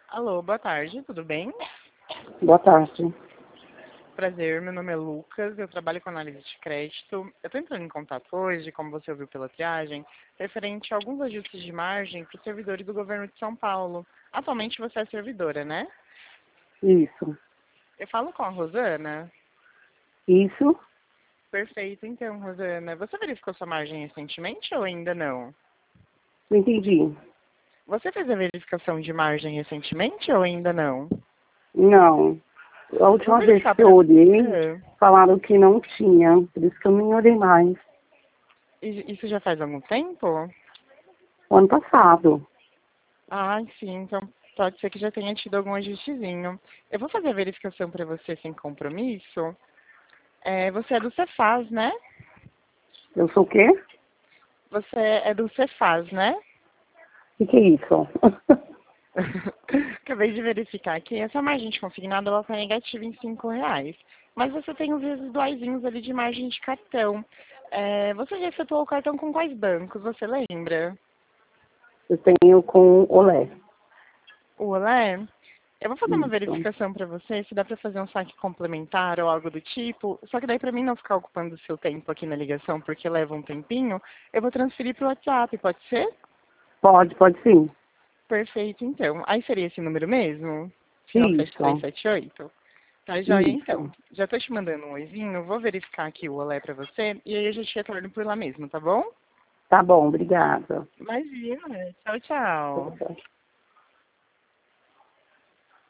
Alô, boa tarde, tudo bem? Boa tarde. Prazer, meu nome é Lucas, eu trabalho com análise de crédito. Eu estou entrando em contato hoje, como você ouviu pela triagem, referente a alguns ajustes de margem para os servidores do governo de São Paulo. Atualmente você é servidora, né? Isso. Eu falo com a Rosana. Isso? Perfeito, então, Rosana. Você verificou sua margem recentemente ou ainda não? Não entendi. Você fez a verificação de margem recentemente ou ainda não? Não. A Eu vou última vez verificar que eu para... olhei, falaram que não tinha. Por isso que eu nem olhei mais. Isso já faz algum tempo? O ano passado. Ah, sim, então pode ser que já tenha tido algum ajustezinho. Eu vou fazer a verificação para você sem compromisso. Você é do Cefaz, né? Eu sou o quê? Você é do Cefaz, né? O que é isso? Acabei de verificar aqui. Essa margem de consignado ela está negativa em R$ 5. Mas você tem os residuaizinhos ali de margem de cartão. Você já efetuou o cartão com quais bancos? Você lembra? Eu tenho com Olé. O Olé? Eu vou fazer uma Isso. verificação para você, se dá para fazer um saque complementar ou algo do tipo. Só que daí para mim não ficar ocupando o seu tempo aqui na ligação, porque leva um tempinho, eu vou transferir para o WhatsApp, pode ser? Pode sim. Perfeito, então. Aí seria esse número mesmo? Final Isso. 7378? Tá joia, então. Isso. Já tô te mandando um oizinho, vou verificar aqui o olé para você e aí eu já te retorno por lá mesmo, tá bom? Tá bom, obrigada. Imagina. Tchau, tchau.